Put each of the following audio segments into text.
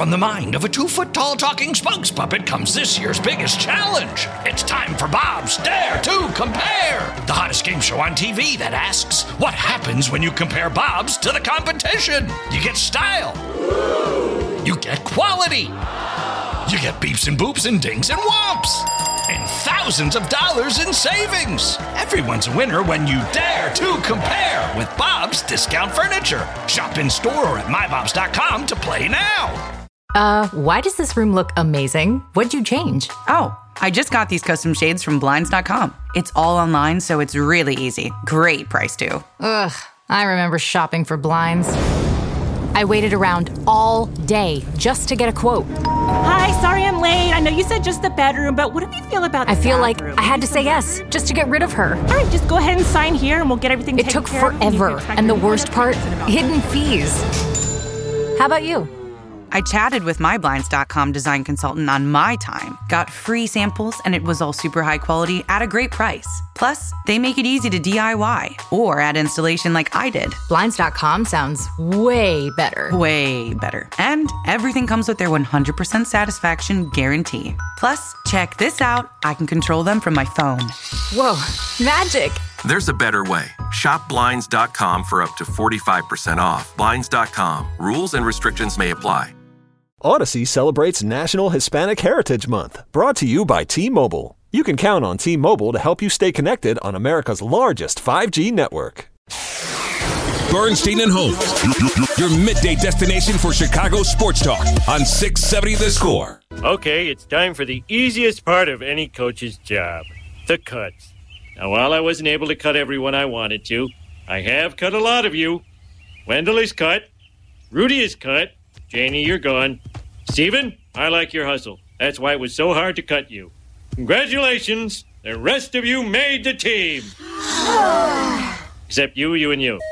From the mind of a 2-foot-tall talking spokes puppet comes this year's biggest challenge. It's time for Bob's Dare to Compare, the hottest game show on TV that asks, what happens when you compare Bob's to the competition? You get style. You get quality. You get beeps and boops and dings and whomps. And thousands of dollars in savings. Everyone's a winner when you dare to compare with Bob's Discount Furniture. Shop in store or at mybobs.com to play now. Why does this room look amazing? What'd you change? Oh, I just got these custom shades from Blinds.com. It's all online, so it's really easy. Great price, too. Ugh, I remember shopping for blinds. I waited around all day just to get a quote. Hi, sorry I'm late. I know you said just the bedroom, but what do you feel about the I feel bathroom? like I had to say yes just to get rid of her. All right, just go ahead and sign here and we'll get everything It taken took care of. forever, and the worst part, hidden fees. How about you? I chatted with my Blinds.com design consultant on my time, got free samples, and it was all super high quality at a great price. Plus, they make it easy to DIY or add installation like I did. Blinds.com sounds way better. Way better. And everything comes with their 100% satisfaction guarantee. Plus, check this out. I can control them from my phone. Whoa, magic. There's a better way. Shop Blinds.com for up to 45% off. Blinds.com. Rules and restrictions may apply. Odyssey celebrates National Hispanic Heritage Month, brought to you by T-Mobile. You can count on T-Mobile to help you stay connected on America's largest 5G network. Bernstein and Holmes, your midday destination for Chicago sports talk on 670 The Score. Okay, it's time for the easiest part of any coach's job, the cuts. Now, while I wasn't able to cut everyone I wanted to, I have cut a lot of you. Wendell is cut. Rudy is cut. Janie, you're gone. Steven, I like your hustle. That's why it was so hard to cut you. Congratulations. The rest of you made the team. Except you, and you.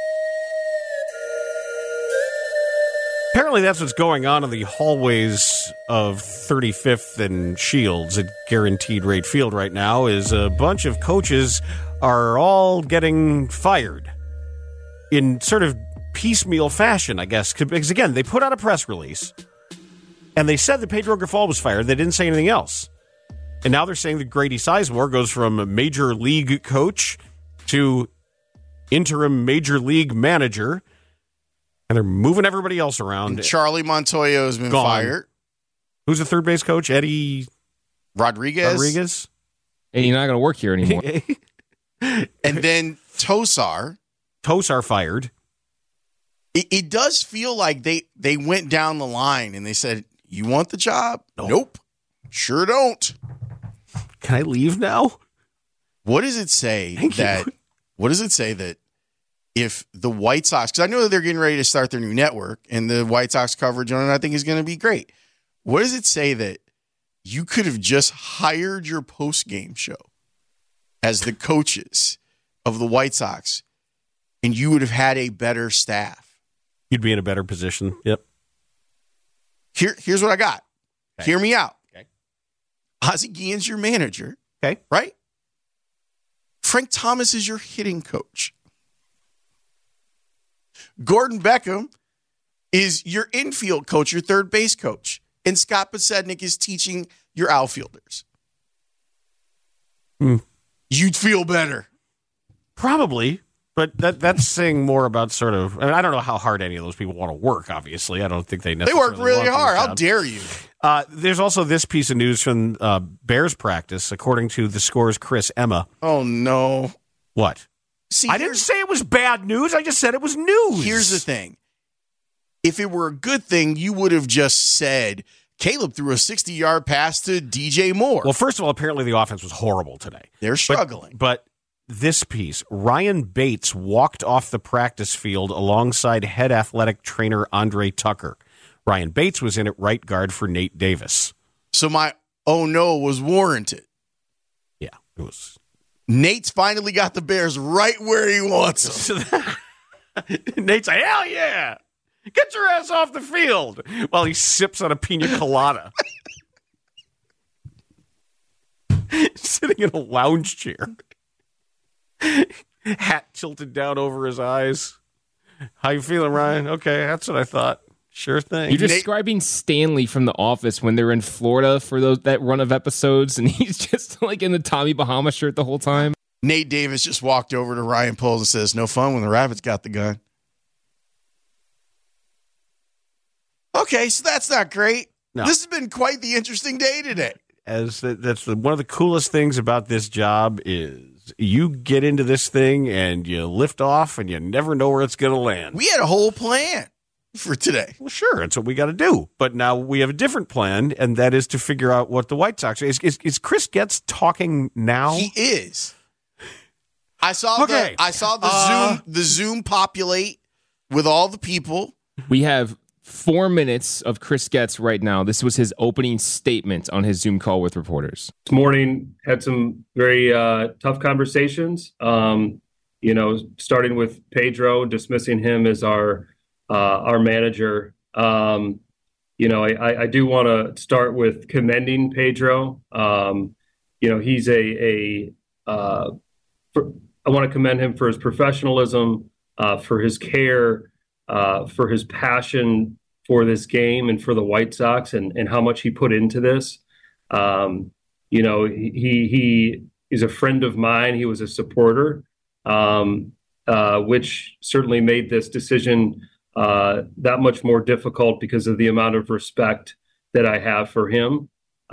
Apparently that's what's going on in the hallways of 35th and Shields at Guaranteed Rate Field right now is a bunch of coaches are all getting fired in sort of piecemeal fashion, I guess. Because, again, they put out a press release, and they said that Pedro Grifol was fired. They didn't say anything else. And now they're saying that Grady Sizemore goes from a major league coach to interim major league manager, and they're moving everybody else around. And Charlie Montoya has been fired. Who's the third base coach? Eddie Rodriguez. And you're not going to work here anymore. And then Tosar fired. It does feel like they went down the line and they said, you want the job? Nope. Sure don't. Can I leave now? What does it say What does it say that if the White Sox, because I know that they're getting ready to start their new network and the White Sox coverage on it, I think is going to be great. What does it say that you could have just hired your post-game show as the coaches of the White Sox and you would have had a better staff? You'd be in a better position. Yep. Here's what I got. Okay. Hear me out. Okay. Ozzie Guillen's your manager. Okay. Right? Frank Thomas is your hitting coach. Gordon Beckham is your infield coach, your third base coach. And Scott Podsednik is teaching your outfielders. You'd feel better. Probably. But that's saying more about sort of, and I don't know how hard any of those people want to work, obviously. I don't think they necessarily work really hard. How dare you? There's also this piece of news from Bears practice, according to The Score's Chris Emma. Oh, no. What? See, I didn't say it was bad news. I just said it was news. Here's the thing. If it were a good thing, you would have just said, Caleb threw a 60-yard pass to DJ Moore. Well, first of all, apparently the offense was horrible today. They're struggling. But this piece, Ryan Bates walked off the practice field alongside head athletic trainer Andre Tucker. Ryan Bates was in at right guard for Nate Davis. So my oh no was warranted. Yeah, it was. Nate's finally got the Bears right where he wants them. Nate's like, hell yeah! Get your ass off the field! While he sips on a pina colada. Sitting in a lounge chair. Hat tilted down over his eyes. How you feeling, Ryan? Okay, that's what I thought. Sure thing. You're describing Stanley from The Office when they're in Florida for that run of episodes, and he's just like in the Tommy Bahama shirt the whole time. Nate Davis just walked over to Ryan Poles and says, "No fun when the Rabbits got the gun." Okay, so that's not great. No. This has been quite the interesting day today. That's one of the coolest things about this job is you get into this thing and you lift off and you never know where it's going to land. We had a whole plan for today. Well, sure, that's what we got to do. But now we have a different plan, and that is to figure out what the White Sox is Chris Getz talking now? He is. I saw the Zoom populate with all the people. We have 4 minutes of Chris Getz right now. This was his opening statement on his Zoom call with reporters. This morning had some very tough conversations. Starting with Pedro, dismissing him as our manager. I do want to start with commending Pedro. He's I want to commend him for his professionalism, for his care, for his passion for this game and for the White Sox and how much he put into this. He is a friend of mine. He was a supporter, which certainly made this decision that much more difficult because of the amount of respect that I have for him.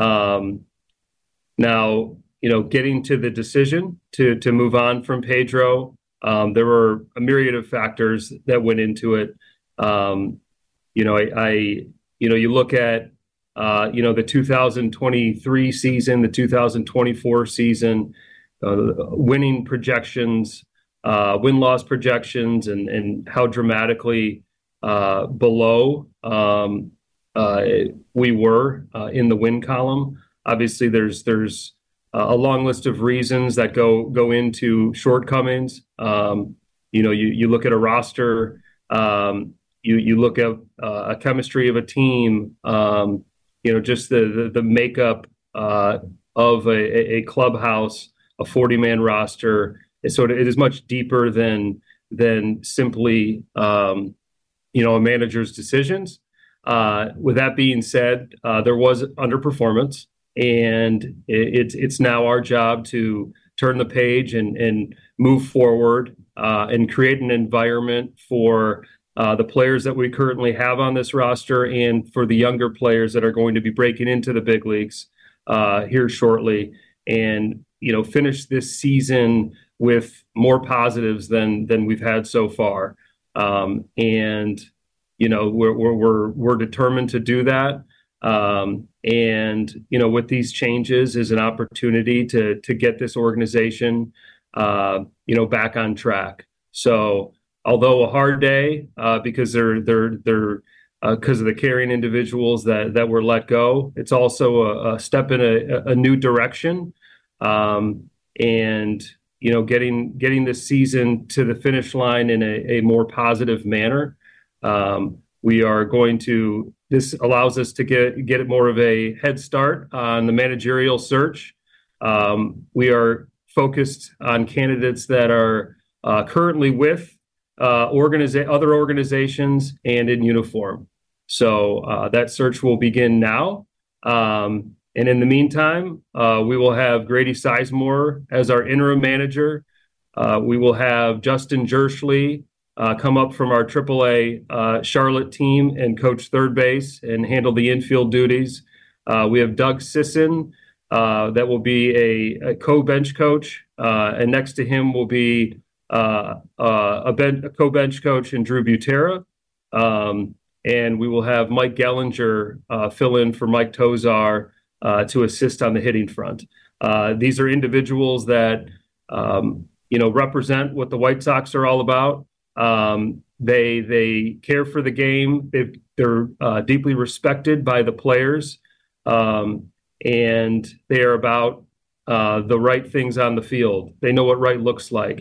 Now, getting to the decision to move on from Pedro, there were a myriad of factors that went into it. You look at, the 2023 season, the 2024 season, winning projections, win-loss projections, and how dramatically below we were in the win column. Obviously, there's a long list of reasons that go into shortcomings. You look at a roster, you look at a chemistry of a team, just the makeup of a clubhouse, a 40-man roster. It is much deeper than simply a manager's decisions. With that being said, there was underperformance. And it's now our job to turn the page and move forward and create an environment for the players that we currently have on this roster and for the younger players that are going to be breaking into the big leagues here shortly, and finish this season with more positives than we've had so far. We're determined to do that. With these changes is an opportunity to get this organization, back on track. So although a hard day, because they're because of the caring individuals that were let go, it's also a step in a new direction. Getting this season to the finish line in a more positive manner. We are going to. This allows us to get more of a head start on the managerial search. We are focused on candidates that are currently with other organizations and in uniform. So that search will begin now. And in the meantime, we will have Grady Sizemore as our interim manager. We will have Justin Jerschley come up from our AAA Charlotte team and coach third base and handle the infield duties. We have Doug Sisson that will be a co-bench coach, and next to him will be a co-bench coach in Drew Butera. And we will have Mike Gellinger fill in for Mike Tozar to assist on the hitting front. These are individuals that represent what the White Sox are all about. They care for the game. They're deeply respected by the players, and they are about the right things on the field. They know what right looks like.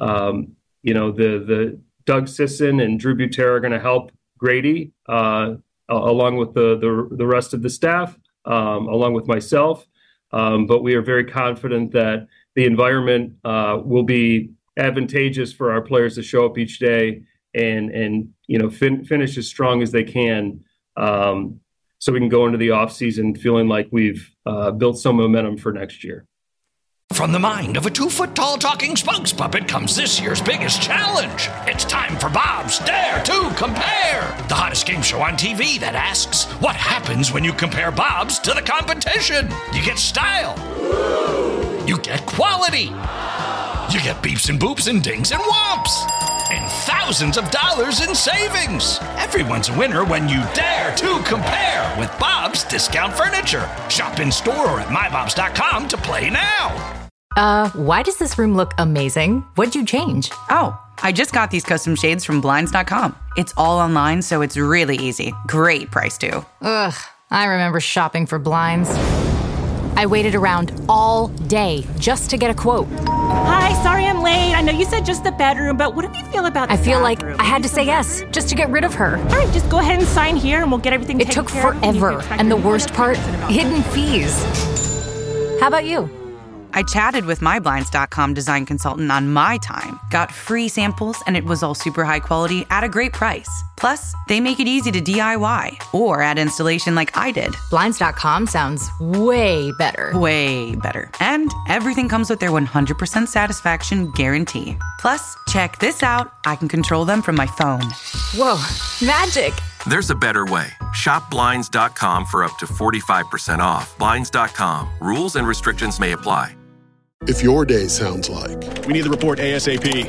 The Doug Sisson and Drew Butera are going to help Grady along with the rest of the staff, along with myself. But we are very confident that the environment will be advantageous for our players to show up each day and finish as strong as they can, so we can go into the offseason feeling like we've built some momentum for next year. From the mind of a 2-foot-tall talking spokes puppet comes this year's biggest challenge. It's time for Bob's Dare to Compare, the hottest game show on TV that asks, what happens when you compare Bob's to the competition? You get style. You get quality. You get beeps and boops and dings and whomps. And thousands of dollars in savings. Everyone's a winner when you dare to compare with Bob's Discount Furniture. Shop in store or at mybobs.com to play now. Why does this room look amazing? What'd you change? Oh, I just got these custom shades from Blinds.com. It's all online, so it's really easy. Great price, too. Ugh, I remember shopping for blinds. I waited around all day just to get a quote. Hi, sorry I'm late. I know you said just the bedroom, but what do you feel about the I feel bathroom? like I had to say yes just to get rid of her. All right, just go ahead and sign here and we'll get everything taken It took care of. forever, and the worst part, hidden fees. How about you? I chatted with my Blinds.com design consultant on my time, got free samples, and it was all super high quality at a great price. Plus, they make it easy to DIY or add installation like I did. Blinds.com sounds way better. Way better. And everything comes with their 100% satisfaction guarantee. Plus, check this out. I can control them from my phone. Whoa, magic. There's a better way. Shop Blinds.com for up to 45% off. Blinds.com. Rules and restrictions may apply. If your day sounds like, we need the report ASAP.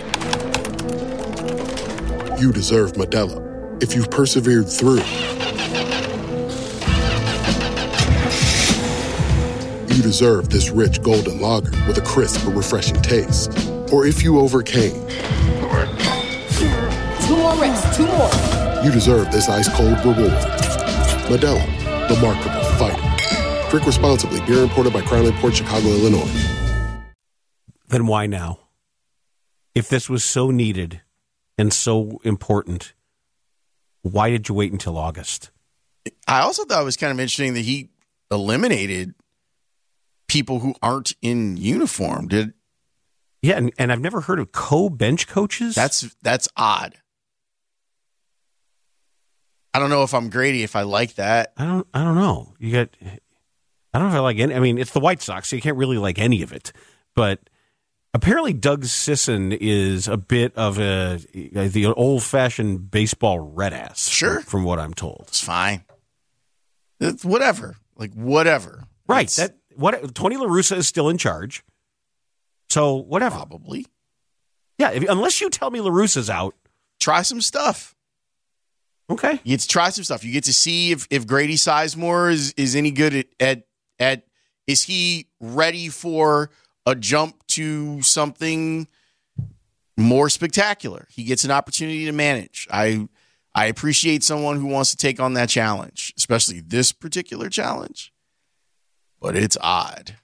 You deserve Modelo. If you've persevered through, you deserve this rich golden lager with a crisp but refreshing taste. Or if you overcame. 2 more reps, 2 more. You deserve this ice-cold reward. Modelo, the Remarkable Fighter. Drink responsibly. Beer imported by Crown Imports, Chicago, Illinois. Then why now? If this was so needed and so important, why did you wait until August? I also thought it was kind of interesting that he eliminated people who aren't in uniform. Yeah, and I've never heard of co-bench coaches. That's odd. I don't know if I'm Grady if I like that. I don't know. I don't know if I like any. I mean, it's the White Sox, so you can't really like any of it. But apparently, Doug Sisson is a bit of the old-fashioned baseball red ass. Sure, from what I'm told, it's fine. It's whatever, whatever. Right. Tony La Russa is still in charge, so whatever. Probably. Yeah. Unless you tell me La Russa's out, try some stuff. Okay. You get to try some stuff. You get to see if Grady Sizemore is any good at is he ready for a jump to something more spectacular. He gets an opportunity to manage. I appreciate someone who wants to take on that challenge, especially this particular challenge. But it's odd.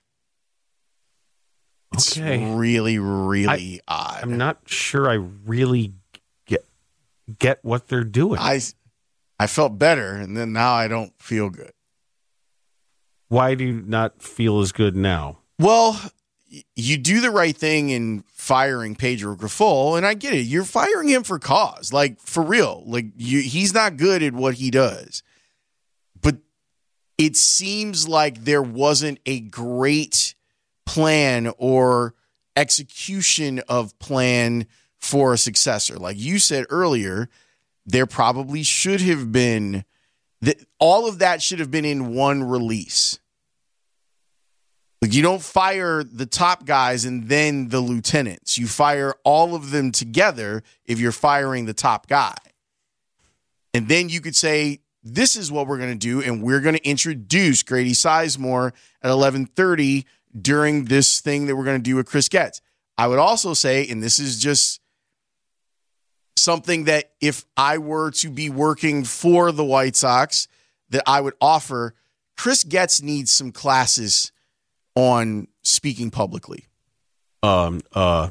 It's really, really odd. I'm not sure I really get what they're doing. I felt better, and then now I don't feel good. Why do you not feel as good now? Well, you do the right thing in firing Pedro Grifol, and I get it. You're firing him for cause, like for real. He's not good at what he does. But it seems like there wasn't a great plan or execution of plan for a successor. Like you said earlier, there probably should have been all of that should have been in one release. Like you don't fire the top guys and then the lieutenants. You fire all of them together if you're firing the top guy. And then you could say, this is what we're going to do, and we're going to introduce Grady Sizemore at 11:30 during this thing that we're going to do with Chris Getz. I would also say, and this is just something that if I were to be working for the White Sox, that I would offer, Chris Getz needs some classes on speaking publicly. He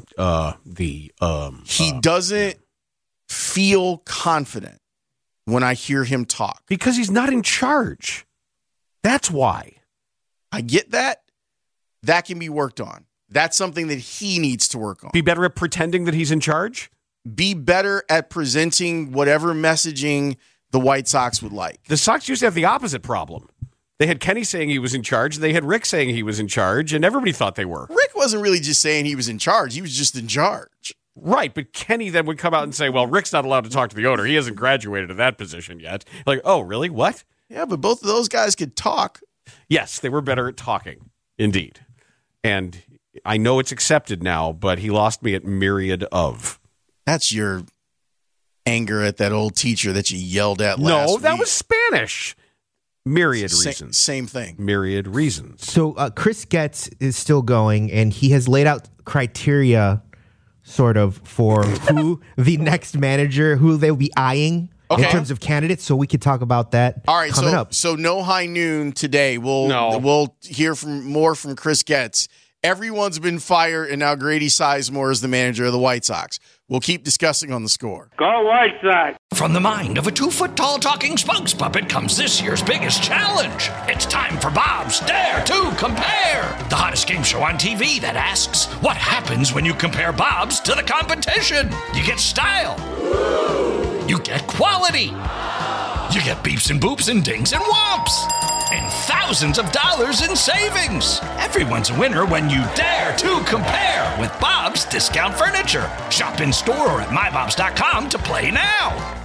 doesn't feel confident when I hear him talk. Because he's not in charge. That's why. I get that. That can be worked on. That's something that he needs to work on. Be better at pretending that he's in charge? be better at presenting whatever messaging the White Sox would like. The Sox used to have the opposite problem. They had Kenny saying he was in charge, and they had Rick saying he was in charge, and everybody thought they were. Rick wasn't really just saying he was in charge. He was just in charge. Right, but Kenny then would come out and say, well, Rick's not allowed to talk to the owner. He hasn't graduated to that position yet. Like, oh, really? What? Yeah, but both of those guys could talk. Yes, they were better at talking, indeed. And I know it's accepted now, but he lost me at myriad of. That's your anger at that old teacher that you yelled at last week. No, that was Spanish. Myriad reasons. Same thing. Myriad reasons. So Chris Getz is still going, and he has laid out criteria sort of for who the next manager, who they'll be eyeing in terms of candidates. So we could talk about that coming up. So no high noon today. We'll hear more from Chris Getz. Everyone's been fired, and now Grady Sizemore is the manager of the White Sox. We'll keep discussing on The Score. Go White Sox! From the mind of a 2-foot-tall talking spokes puppet comes this year's biggest challenge. It's time for Bob's Dare to Compare, the hottest game show on TV that asks, what happens when you compare Bob's to the competition? You get style. You get quality. You get beeps and boops and dings and whomps. And thousands of dollars in savings. Everyone's a winner when you dare to compare with Bob's Discount Furniture. Shop in store or at mybobs.com to play now.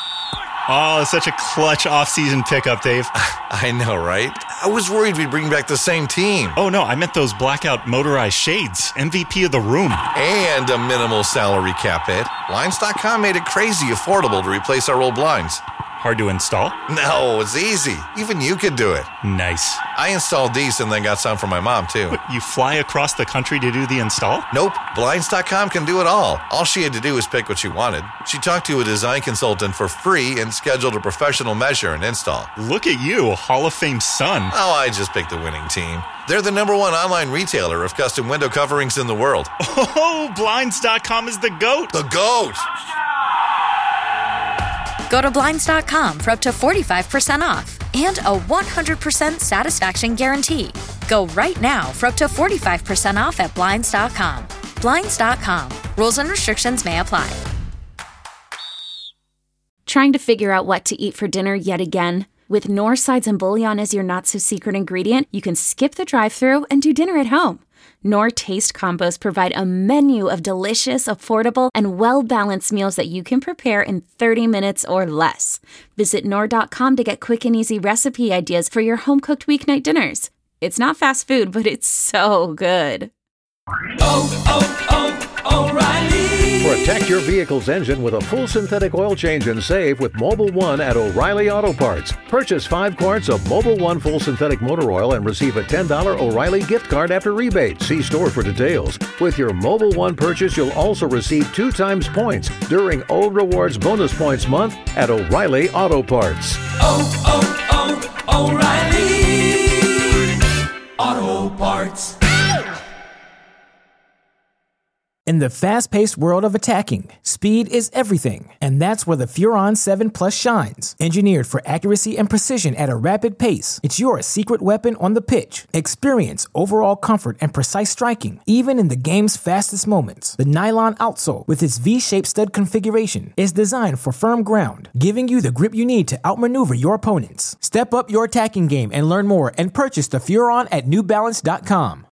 Oh, such a clutch off-season pickup, Dave. I know, right? I was worried we'd bring back the same team. Oh, no, I meant those blackout motorized shades. MVP of the room. And a minimal salary cap hit. Blinds.com made it crazy affordable to replace our old blinds. Hard to install? No, it's easy. Even you could do it. Nice. I installed these and then got some for my mom, too. What, you fly across the country to do the install? Nope. Blinds.com can do it all. All she had to do was pick what she wanted. She talked to a design consultant for free and scheduled a professional measure and install. Look at you, Hall of Fame son. Oh, I just picked the winning team. They're the #1 online retailer of custom window coverings in the world. Oh, Blinds.com is the GOAT. The GOAT! Go to Blinds.com for up to 45% off and a 100% satisfaction guarantee. Go right now for up to 45% off at Blinds.com. Blinds.com. Rules and restrictions may apply. Trying to figure out what to eat for dinner yet again? With Knorr sides and bouillon as your not-so-secret ingredient, you can skip the drive-thru and do dinner at home. Knorr Taste Combos provide a menu of delicious, affordable, and well-balanced meals that you can prepare in 30 minutes or less. Visit Knorr.com to get quick and easy recipe ideas for your home-cooked weeknight dinners. It's not fast food, but it's so good. O'Reilly! Protect your vehicle's engine with a full synthetic oil change and save with Mobil 1 at O'Reilly Auto Parts. Purchase 5 quarts of Mobil 1 full synthetic motor oil and receive a $10 O'Reilly gift card after rebate. See store for details. With your Mobil 1 purchase, you'll also receive 2 times points during O Rewards Bonus Points Month at O'Reilly Auto Parts. O'Reilly Auto Parts. In the fast-paced world of attacking, speed is everything, and that's where the Furon 7 Plus shines. Engineered for accuracy and precision at a rapid pace, it's your secret weapon on the pitch. Experience overall comfort and precise striking, even in the game's fastest moments. The nylon outsole, with its V-shaped stud configuration, is designed for firm ground, giving you the grip you need to outmaneuver your opponents. Step up your attacking game and learn more and purchase the Furon at NewBalance.com.